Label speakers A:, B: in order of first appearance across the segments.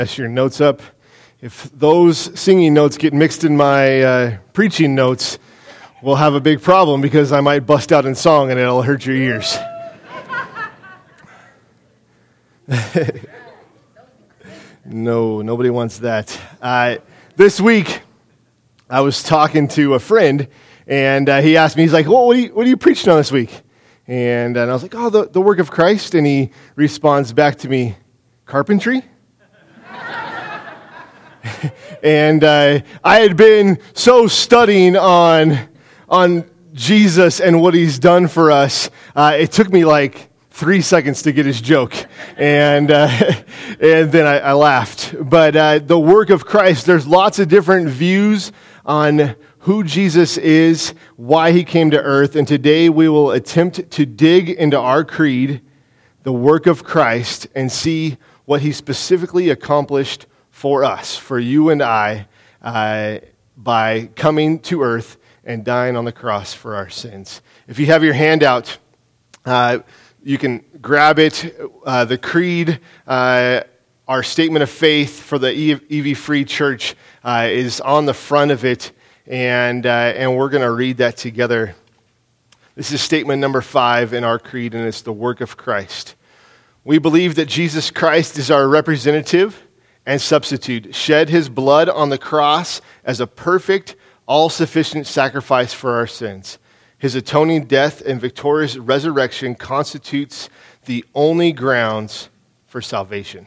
A: Mess your notes up. If those singing notes get mixed in my preaching notes, we'll have a big problem because I might bust out in song and it'll hurt your ears. No, nobody wants that. This week, I was talking to a friend, and he asked me, he's like, well, what are you preaching on this week? And I was like, the work of Christ. And he responds back to me, carpentry? And I had been so studying on Jesus and what he's done for us, it took me like 3 seconds to get his joke, and then I laughed. But the work of Christ, there's lots of different views on who Jesus is, why he came to earth, and today we will attempt to dig into our creed, the work of Christ, and see what he specifically accomplished for us, for you and I, by coming to earth and dying on the cross for our sins. If you have your handout, you can grab it. The creed, our statement of faith for the EV Free Church is on the front of it, and we're going to read that together. This is statement number 5 in our creed, and it's the work of Christ. We believe that Jesus Christ is our representative and substitute, shed his blood on the cross as a perfect, all-sufficient sacrifice for our sins. His atoning death and victorious resurrection constitutes the only grounds for salvation.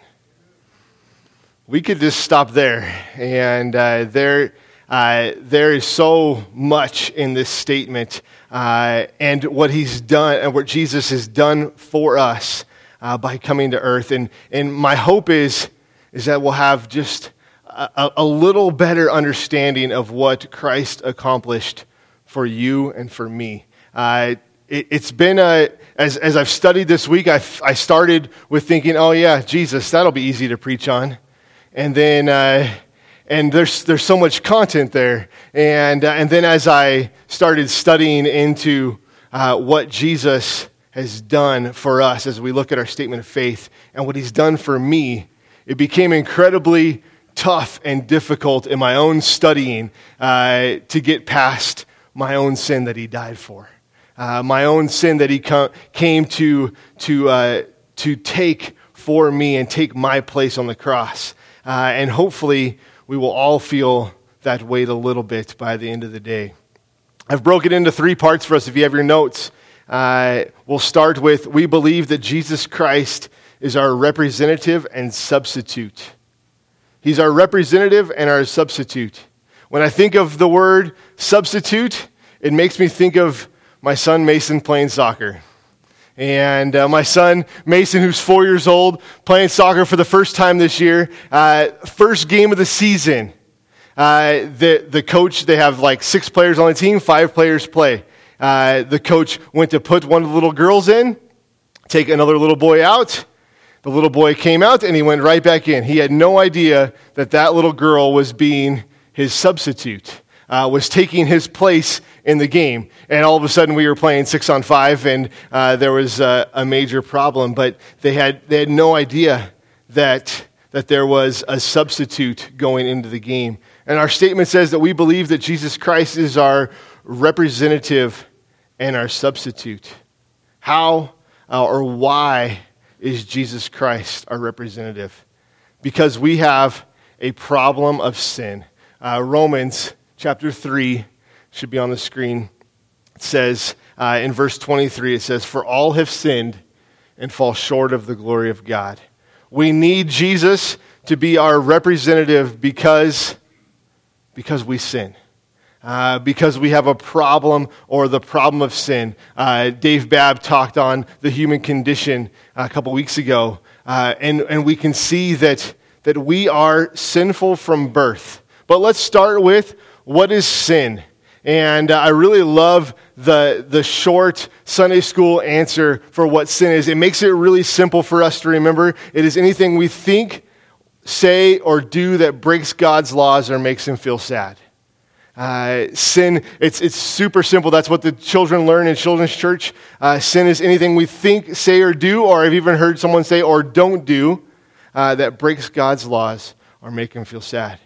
A: We could just stop there, and there is so much in this statement, and what he's done, and what Jesus has done for us by coming to earth. And my hope is that we'll have just a little better understanding of what Christ accomplished for you and for me. It's been as I've studied this week, I started with thinking, oh yeah, Jesus, that'll be easy to preach on, and then and there's so much content there, and then as I started studying into what Jesus has done for us, as we look at our statement of faith and what he's done for me, it became incredibly tough and difficult in my own studying to get past my own sin that he died for, my own sin that he came to take for me and take my place on the cross. And hopefully we will all feel that weight a little bit by the end of the day. I've broken it into 3 parts for us. If you have your notes, we'll start with, we believe that Jesus Christ is our representative and substitute. He's our representative and our substitute. When I think of the word substitute, it makes me think of my son Mason playing soccer. And my son Mason, who's 4 years old, playing soccer for the first time this year, first game of the season. The coach, they have like 6 players on the team, 5 players play. The coach went to put one of the little girls in, take another little boy out. The little boy came out and he went right back in. He had no idea that little girl was being his substitute, was taking his place in the game. And all of a sudden we were playing 6-on-5 and there was a major problem. But they had no idea that there was a substitute going into the game. And our statement says that we believe that Jesus Christ is our representative and our substitute. How or why is Jesus Christ our representative? Because we have a problem of sin. Romans chapter 3 should be on the screen. It says in verse 23, it says, "For all have sinned and fall short of the glory of God." We need Jesus to be our representative because we sin. Because we have a problem or the problem of sin. Dave Babb talked on the human condition a couple weeks ago, and we can see that we are sinful from birth. But let's start with, what is sin? And I really love the short Sunday school answer for what sin is. It makes it really simple for us to remember. It is anything we think, say, or do that breaks God's laws or makes him feel sad. Sin, it's super simple. That's what the children learn in children's church. Sin is anything we think, say, or do, or I've even heard someone say, or don't do, that breaks God's laws or make him feel sad.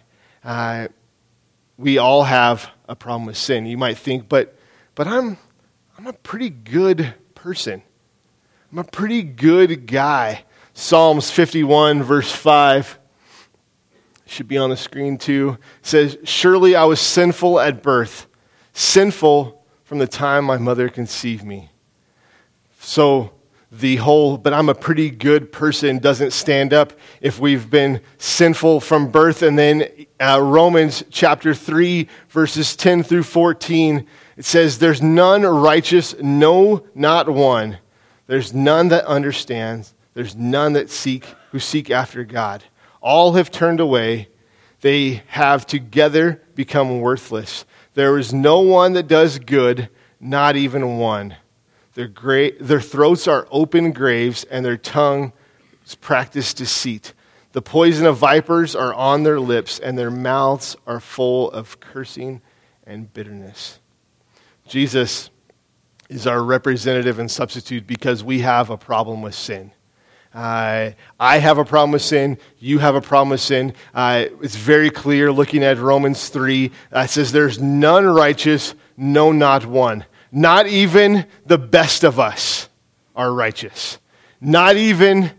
A: We all have a problem with sin. You might think, but I'm a pretty good person. I'm a pretty good guy. Psalms 51, verse 5, should be on the screen too, says, "Surely I was sinful at birth, sinful from the time my mother conceived me." So the whole, but I'm a pretty good person doesn't stand up if we've been sinful from birth. And then Romans chapter 3, verses 10 through 14, it says, "There's none righteous, no, not one. There's none that understands. There's none that who seek after God. All have turned away. They have together become worthless. There is no one that does good, not even one. Their throats are open graves, and their tongues practice deceit. The poison of vipers are on their lips, and their mouths are full of cursing and bitterness." Jesus is our representative and substitute because we have a problem with sin. I have a problem with sin. You have a problem with sin. It's very clear looking at Romans 3. It says, "There's none righteous, no, not one." Not even the best of us are righteous. Not even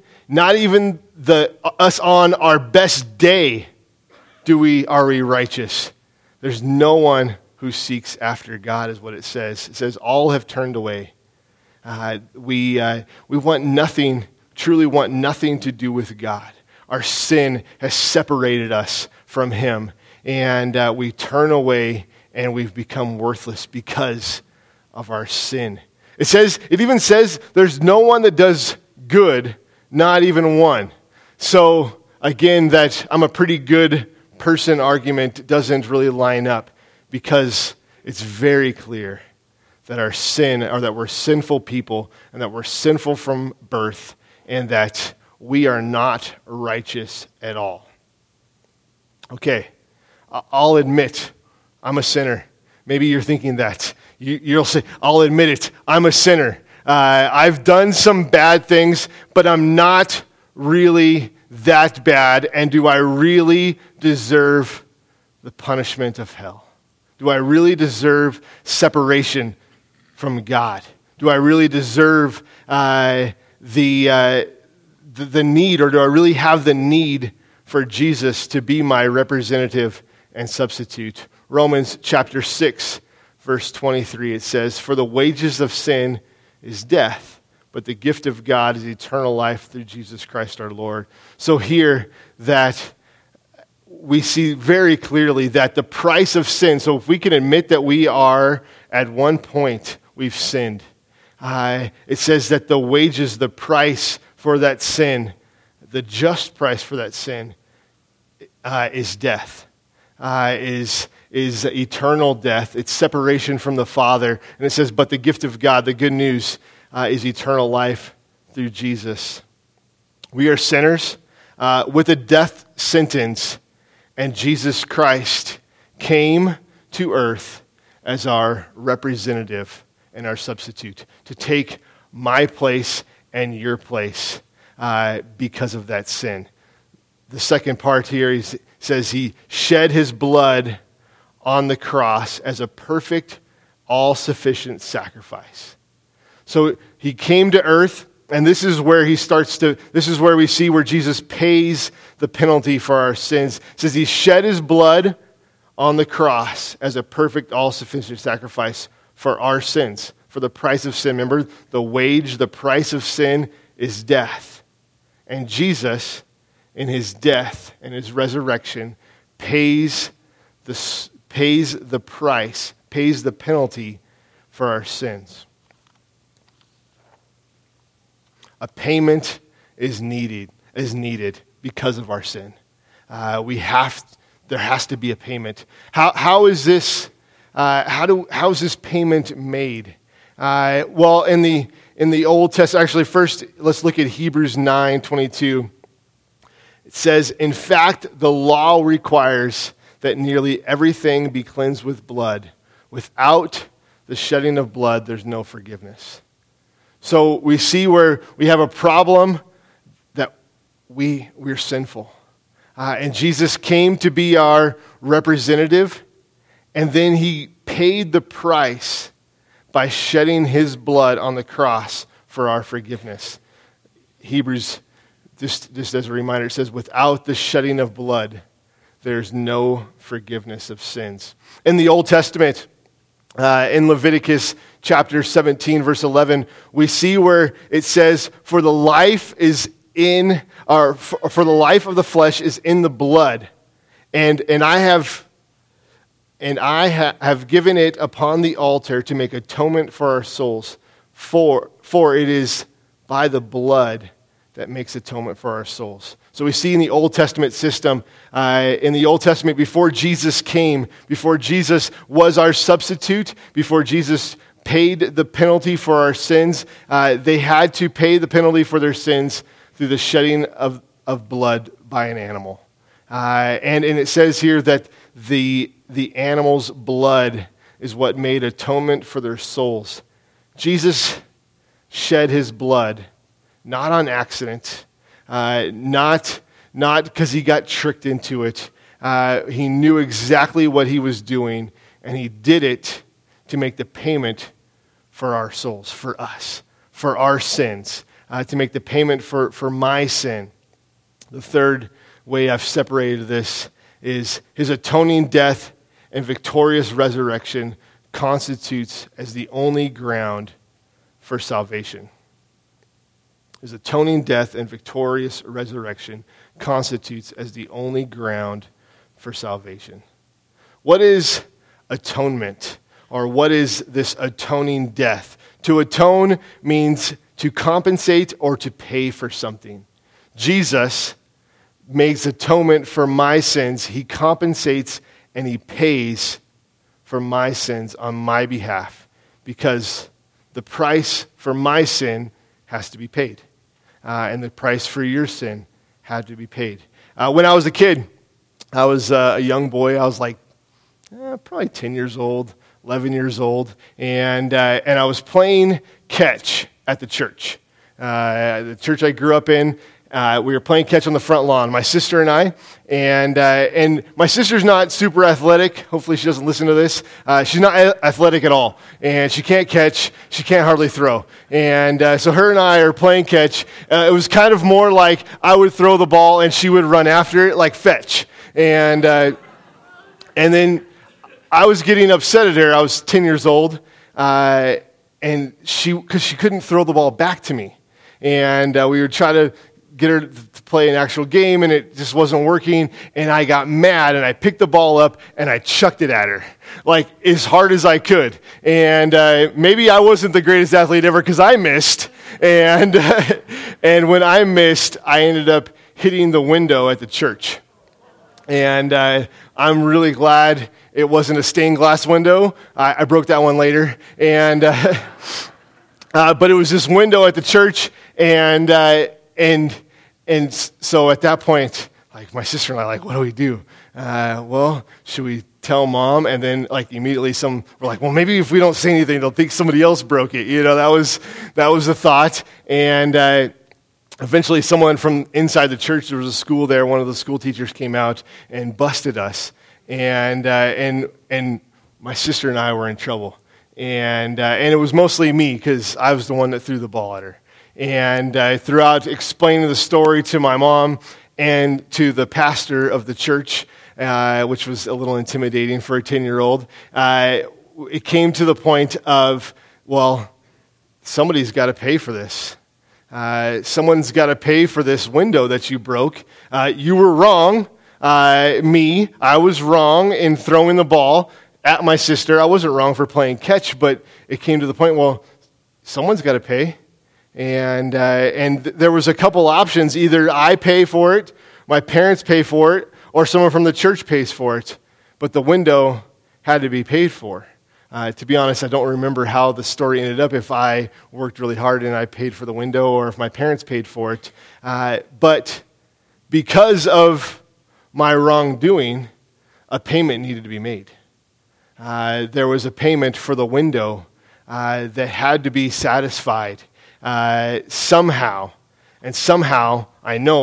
A: us on our best day are we righteous. There's no one who seeks after God, is what it says. It says all have turned away. We want nothing, truly want nothing to do with God. Our sin has separated us from him, and we turn away and we've become worthless because of our sin. It even says there's no one that does good, not even one. So again, that I'm a pretty good person argument doesn't really line up, because it's very clear that our sin, or that we're sinful people, and that we're sinful from birth, and that we are not righteous at all. Okay, I'll admit I'm a sinner. Maybe you're thinking that. You'll say, I'll admit it, I'm a sinner. I've done some bad things, but I'm not really that bad, and do I really deserve the punishment of hell? Do I really deserve separation from God? Do I really deserve the need, or do I really have the need for Jesus to be my representative and substitute? Romans chapter 6, verse 23, it says, "For the wages of sin is death, but the gift of God is eternal life through Jesus Christ our Lord." So here that we see very clearly that the price of sin, so if we can admit that we are, at one point, we've sinned. It says that the wages, the price for that sin, the just price for that sin, is death, is eternal death. It's separation from the Father. And it says, but the gift of God, the good news, is eternal life through Jesus. We are sinners with a death sentence, and Jesus Christ came to earth as our representative and our substitute to take my place and your place because of that sin. The second part here says he shed his blood on the cross as a perfect, all-sufficient sacrifice. So he came to earth, and this is where we see where Jesus pays the penalty for our sins. It says he shed his blood on the cross as a perfect, all-sufficient sacrifice for our sins, for the price of sin. Remember, the price of sin is death. And Jesus, in his death and his resurrection, pays the price, pays the penalty for our sins. A payment is needed because of our sin. There has to be a payment. How is this payment made? Well, in the Old Testament, actually, first let's look at Hebrews 9:22. It says, "In fact, the law requires that nearly everything be cleansed with blood. Without the shedding of blood, there's no forgiveness." So we see where we have a problem that we're sinful. And Jesus came to be our representative, and then he paid the price by shedding his blood on the cross for our forgiveness. Hebrews, just as a reminder, it says, without the shedding of blood, there's no forgiveness of sins. In the Old Testament, in Leviticus chapter 17, verse 11, we see where it says, for the life of the flesh is in the blood, and I have given it upon the altar to make atonement for our souls. For it is by the blood that makes atonement for our souls. So we see in the Old Testament system, in the Old Testament, before Jesus came, before Jesus was our substitute, before Jesus paid the penalty for our sins, they had to pay the penalty for their sins through the shedding of blood by an animal. And it says here that the animal's blood is what made atonement for their souls. Jesus shed his blood, not on accident, not because he got tricked into it. He knew exactly what he was doing, and he did it to make the payment for our souls, for us, for our sins, to make the payment for my sin. The third way I've separated this is his atoning death and victorious resurrection constitutes as the only ground for salvation. His atoning death and victorious resurrection constitutes as the only ground for salvation. What is atonement? Or what is this atoning death? To atone means to compensate or to pay for something. Jesus makes atonement for my sins. He compensates and he pays for my sins on my behalf because the price for my sin has to be paid. And the price for your sin had to be paid. When I was a kid, I was a young boy. I was like probably 10 years old, 11 years old, and I was playing catch at the church. The church I grew up in, we were playing catch on the front lawn, my sister and I, and my sister's not super athletic. Hopefully she doesn't listen to this. She's not athletic at all, and she can't catch. She can't hardly throw. And so her and I are playing catch. It was kind of more like I would throw the ball and she would run after it like fetch. And then I was getting upset at her. I was 10 years old, and because she couldn't throw the ball back to me. And we would try to get her to play an actual game, and it just wasn't working. And I got mad, and I picked the ball up, and I chucked it at her, like as hard as I could. And maybe I wasn't the greatest athlete ever because I missed. And and when I missed, I ended up hitting the window at the church. And I'm really glad it wasn't a stained glass window. I broke that one later. And but it was this window at the church, and so at that point, like my sister and I, like, what do we do? Well, should we tell mom? And then like immediately we're like, well, maybe if we don't say anything, they'll think somebody else broke it. You know, that was the thought. And eventually someone from inside the church, there was a school there, one of the school teachers came out and busted us. And my sister and I were in trouble. And it was mostly me because I was the one that threw the ball at her. And throughout explaining the story to my mom and to the pastor of the church, which was a little intimidating for a 10-year-old, it came to the point of, well, somebody's got to pay for this. Someone's got to pay for this window that you broke. You were wrong. I was wrong in throwing the ball at my sister. I wasn't wrong for playing catch, but it came to the point, well, someone's got to pay. And there was a couple options. Either I pay for it, my parents pay for it, or someone from the church pays for it. But the window had to be paid for. To be honest, I don't remember how the story ended up, if I worked really hard and I paid for the window or if my parents paid for it. But because of my wrongdoing, a payment needed to be made. There was a payment for the window that had to be satisfied somehow. And somehow, I know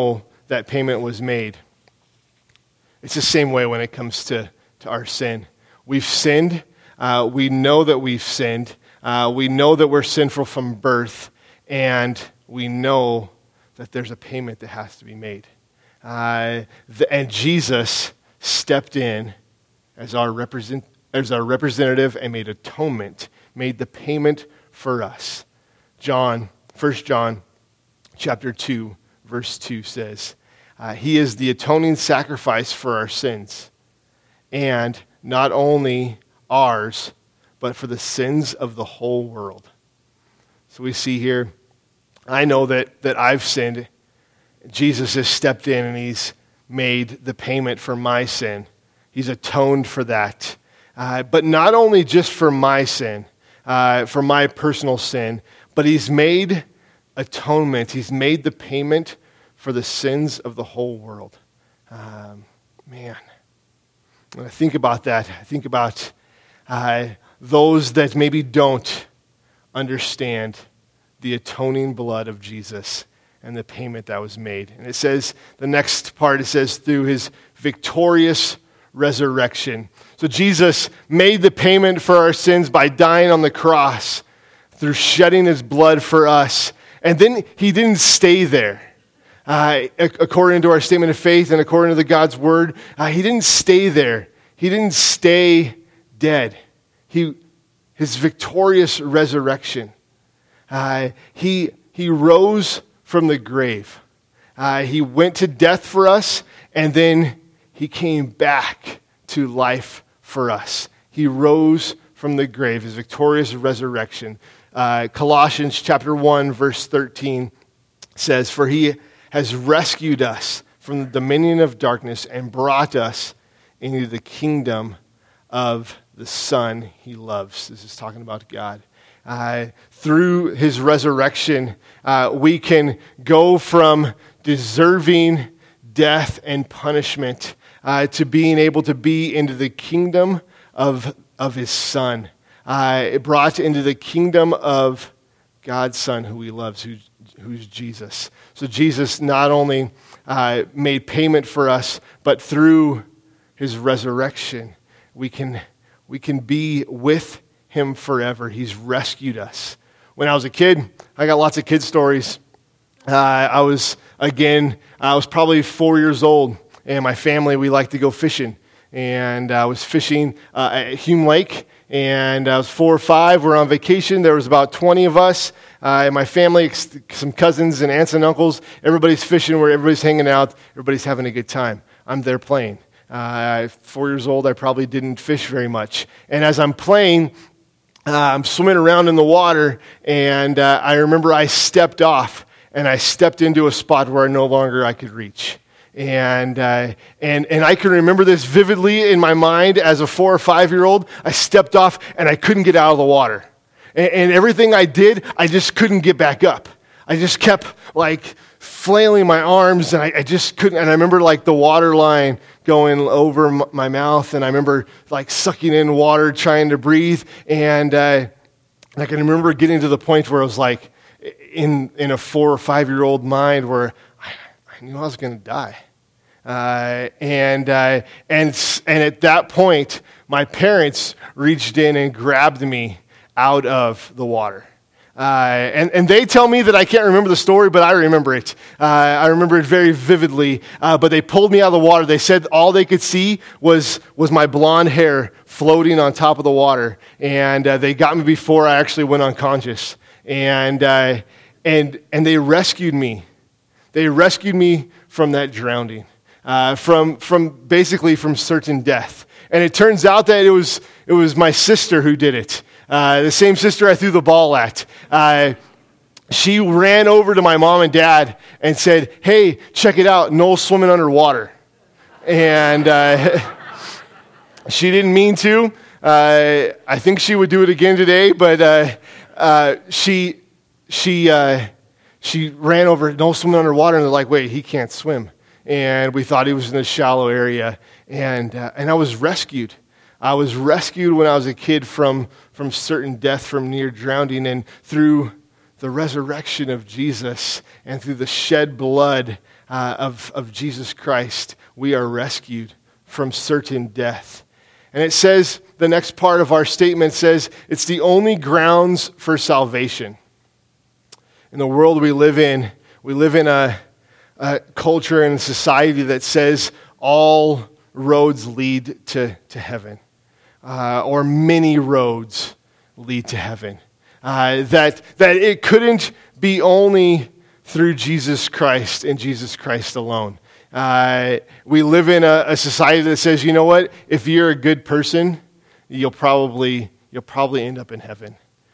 A: that payment was made. It's the same way when it comes to our sin. We've sinned. We know that we've sinned. We know that we're sinful from birth, and we know that there's a payment that has to be made. And Jesus stepped in as our representative and made atonement, made the payment for us. 1 John chapter 2, verse 2 says, He is the atoning sacrifice for our sins, and not only ours, but for the sins of the whole world. So we see here, I know that I've sinned. Jesus has stepped in and he's made the payment for my sin. He's atoned for that. But not only just for my sin, for my personal sin, but he's made atonement. He's made the payment for the sins of the whole world. Man, when I think about that, I think about those that maybe don't understand the atoning blood of Jesus and the payment that was made. And it says, the next part, it says, through his victorious resurrection. So Jesus made the payment for our sins by dying on the cross, through shedding his blood for us. And then he didn't stay there. According to our statement of faith and according to the God's word, he didn't stay there. He didn't stay dead. His victorious resurrection. He rose from the grave. He went to death for us, and then he came back to life for us. He rose from the grave, his victorious resurrection. Colossians chapter 1, verse 13 says, For he has rescued us from the dominion of darkness and brought us into the kingdom of the Son he loves. This is talking about God. Through his resurrection, we can go from deserving death and punishment to being able to be into the kingdom of his Son. Brought into the kingdom of God's Son who he loves, who's Jesus. So Jesus not only made payment for us, but through his resurrection, we can be with him forever. He's rescued us. When I was a kid, I got lots of kid stories. I was probably 4 years old, and my family, we liked to go fishing. And I was fishing at Hume Lake, and I was 4 or 5. We're on vacation. There was about 20 of us. My family, some cousins and aunts and uncles. Everybody's fishing, where everybody's hanging out. Everybody's having a good time. I'm there playing. 4 years old, I probably didn't fish very much. And as I'm playing, I'm swimming around in the water, and I remember I stepped off, and I stepped into a spot where no longer I could reach. And I can remember this vividly in my mind as a 4 or 5 year old. I stepped off, and I couldn't get out of the water. And everything I did, I just couldn't get back up. I just kept flailing my arms, and I just couldn't. And I remember the water line going over my mouth, and I remember sucking in water, trying to breathe. And I can remember getting to the point where I was in a 4 or 5 year old mind where I knew I was going to die. And at that point, my parents reached in and grabbed me out of the water. And they tell me that I can't remember the story, but I remember it. I remember it very vividly. But they pulled me out of the water. They said all they could see was my blonde hair floating on top of the water. And they got me before I actually went unconscious. And they rescued me. They rescued me from that drowning, from certain death. And it turns out that it was my sister who did it. The same sister I threw the ball at. She ran over to my mom and dad and said, "Hey, check it out, Noel's swimming underwater." And she didn't mean to. I think she would do it again today, but she ran over, Noel's swimming underwater, and they're like, "Wait, he can't swim." And we thought he was in a shallow area, and I was rescued. I was rescued when I was a kid from certain death, from near drowning, and through the resurrection of Jesus and through the shed blood, of Jesus Christ, we are rescued from certain death. And it says, the next part of our statement says, it's the only grounds for salvation. In the world we live in a culture and a society that says all roads lead to heaven, or many roads lead to heaven. That it couldn't be only through Jesus Christ and Jesus Christ alone. We live in a society that says, you know what? If you're a good person, you'll probably end up in heaven.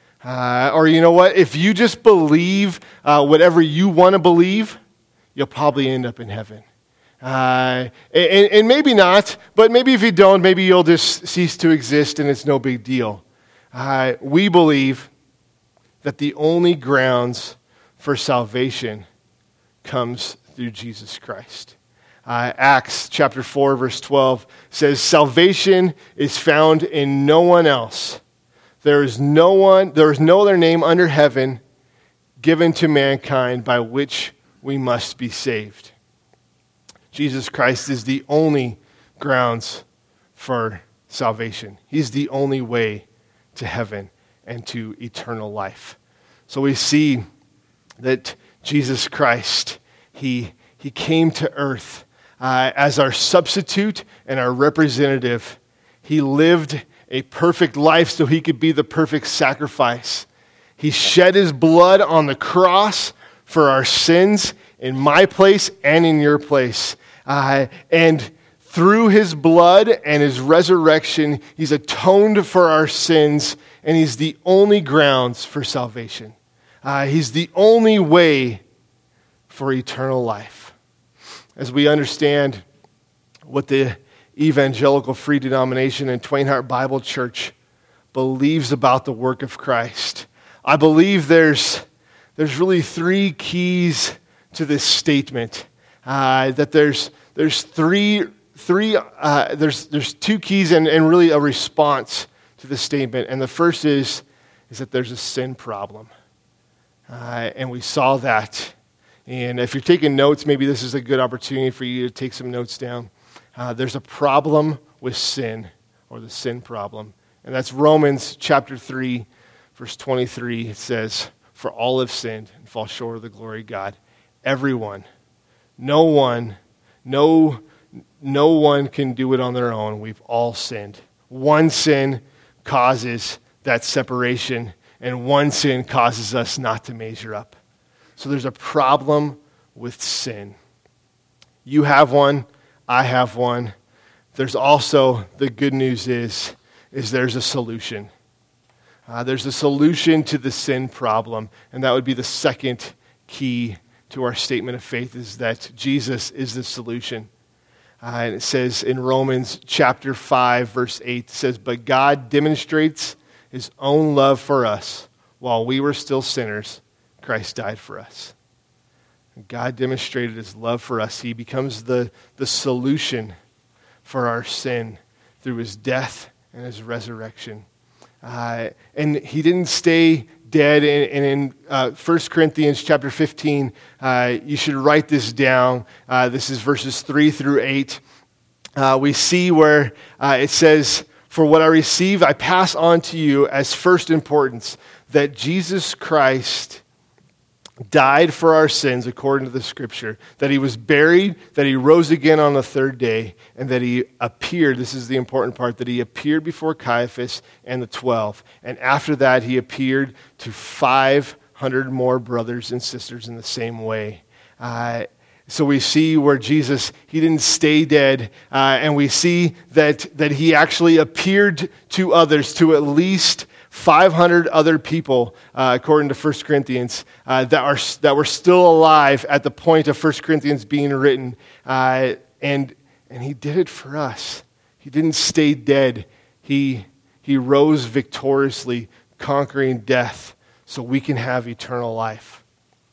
A: Or you know what? If you just believe whatever you want to believe, you'll probably end up in heaven. And maybe not, but maybe if you don't, maybe you'll just cease to exist and it's no big deal. We believe that the only grounds for salvation comes through Jesus Christ. Acts chapter 4, verse 12 says, salvation is found in no one else. There is no other name under heaven given to mankind by which we must be saved. Jesus Christ is the only grounds for salvation. He's the only way to heaven and to eternal life. So we see that Jesus Christ, He came to earth as our substitute and our representative. He lived a perfect life so He could be the perfect sacrifice. He shed His blood on the cross for our sins in my place and in your place. And through His blood and His resurrection, He's atoned for our sins, and He's the only grounds for salvation. He's the only way for eternal life. As we understand what the Evangelical Free Denomination and Twain Harte Bible Church believes about the work of Christ, I believe there's really three keys to this statement. That there's two keys and really a response to this statement. And the first is that there's a sin problem. And we saw that. And if you're taking notes, maybe this is a good opportunity for you to take some notes down. There's a problem with sin, or the sin problem. And that's Romans chapter 3, verse 23. It says, for all have sinned and fall short of the glory of God. Everyone. No one can do it on their own. We've all sinned. One sin causes that separation, and one sin causes us not to measure up. So there's a problem with sin. You have one, I have one. There's also, the good news is there's a solution. There's a solution to the sin problem, and that would be the second key to our statement of faith, is that Jesus is the solution. And it says in Romans chapter 5, verse 8, it says, but God demonstrates His own love for us. While we were still sinners, Christ died for us. And God demonstrated His love for us. He becomes the solution for our sin through His death and His resurrection. And He didn't stay dead. And in 1 Corinthians chapter 15, you should write this down. This is verses 3 through 8. We see where it says, for what I received, I pass on to you as first importance, that Jesus Christ died for our sins according to the Scripture, that He was buried, that He rose again on the third day, and that He appeared, this is the important part, that He appeared before Caiaphas and the 12. And after that, He appeared to 500 more brothers and sisters in the same way. So we see where Jesus, He didn't stay dead, and we see that He actually appeared to others, to at least 500 other people, according to 1 Corinthians, that were still alive at the point of 1 Corinthians being written. And He did it for us. He didn't stay dead. He rose victoriously, conquering death, so we can have eternal life.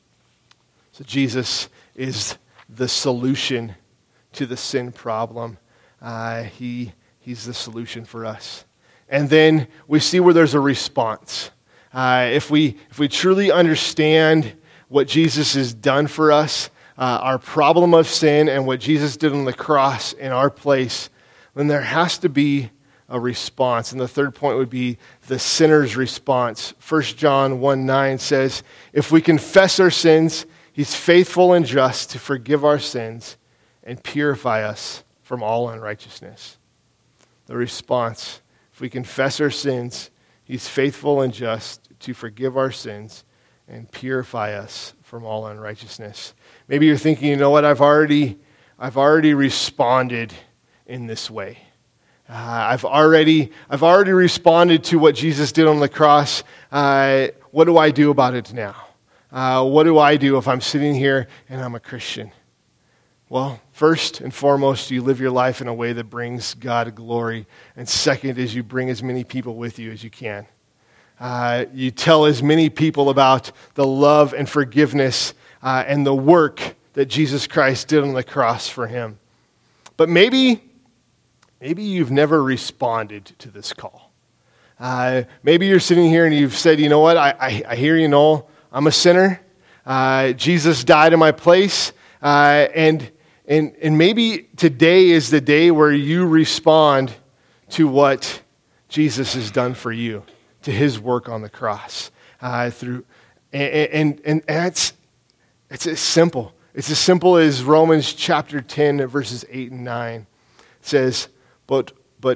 A: So Jesus is the solution to the sin problem. He's the solution for us. And then we see where there's a response. If we truly understand what Jesus has done for us, our problem of sin and what Jesus did on the cross in our place, then there has to be a response. And the third point would be the sinner's response. 1 John 1:9 says, if we confess our sins, he's faithful and just to forgive our sins and purify us from all unrighteousness. The response, if we confess our sins, he's faithful and just to forgive our sins and purify us from all unrighteousness. Maybe you're thinking, you know what, I've already responded in this way. I've already responded to what Jesus did on the cross. What do I do about it now? What do I do if I'm sitting here and I'm a Christian? Well, first and foremost, you live your life in a way that brings God glory. And second is you bring as many people with you as you can. You tell as many people about the love and forgiveness and the work that Jesus Christ did on the cross for him. But maybe you've never responded to this call. Maybe you're sitting here and you've said, you know what, I hear you, Noel, I'm a sinner. Jesus died in my place. And maybe today is the day where you respond to what Jesus has done for you, to his work on the cross. And it's as simple. It's as simple as Romans chapter 10, verses 8 and 9. It says, But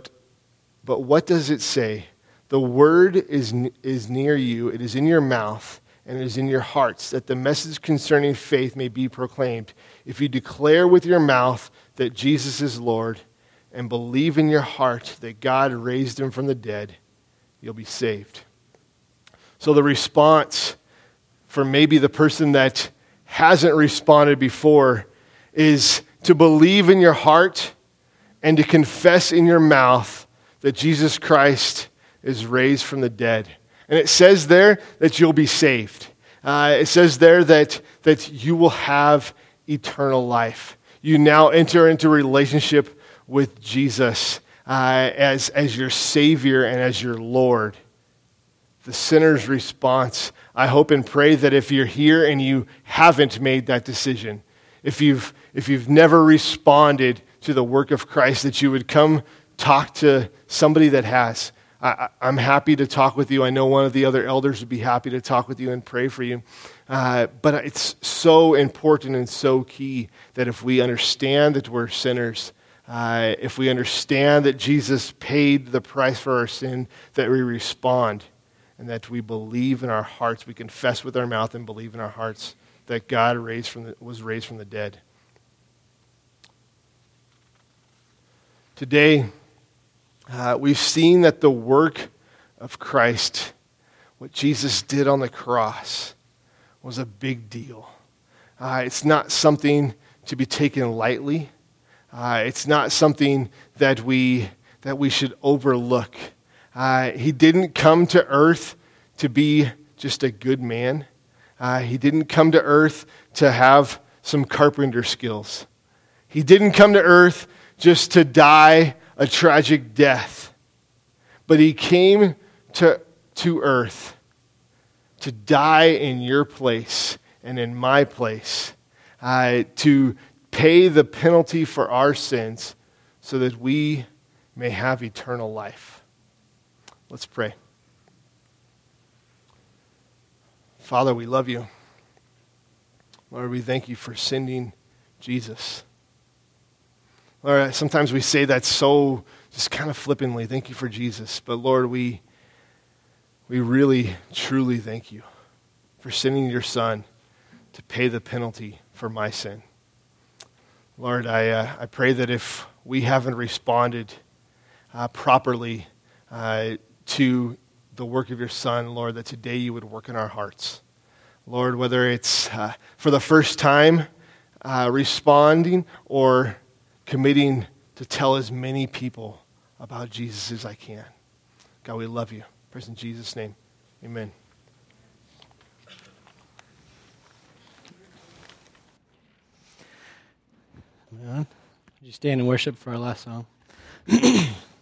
A: what does it say? The word is near you, it is in your mouth, and it is in your hearts, that the message concerning faith may be proclaimed. If you declare with your mouth that Jesus is Lord, and believe in your heart that God raised him from the dead, you'll be saved. So the response for maybe the person that hasn't responded before is to believe in your heart and to confess in your mouth that Jesus Christ is raised from the dead. And it says there that you'll be saved. It says there that you will have eternal life. You now enter into a relationship with Jesus as your Savior and as your Lord. The sinner's response, I hope and pray that if you're here and you haven't made that decision, if you've never responded to the work of Christ, that you would come talk to somebody that has. I'm happy to talk with you. I know one of the other elders would be happy to talk with you and pray for you. But it's so important and so key that if we understand that we're sinners, if we understand that Jesus paid the price for our sin, that we respond and that we believe in our hearts, we confess with our mouth and believe in our hearts that God was raised from the dead. Today, we've seen that the work of Christ, what Jesus did on the cross, was a big deal. It's not something to be taken lightly. It's not something that we should overlook. He didn't come to earth to be just a good man. He didn't come to earth to have some carpenter skills. He didn't come to earth just to die a tragic death. But he came to earth to die in your place and in my place, to pay the penalty for our sins so that we may have eternal life. Let's pray. Father, we love you. Lord, we thank you for sending Jesus. Lord, sometimes we say that so just kind of flippantly, thank you for Jesus. But Lord, we really, truly thank you for sending your Son to pay the penalty for my sin. Lord, I pray that if we haven't responded properly to the work of your Son, Lord, that today you would work in our hearts. Lord, whether it's for the first time responding or committing to tell as many people about Jesus as I can. God, we love you. Praise in Jesus' name. Amen.
B: Would you stand and worship for our last song?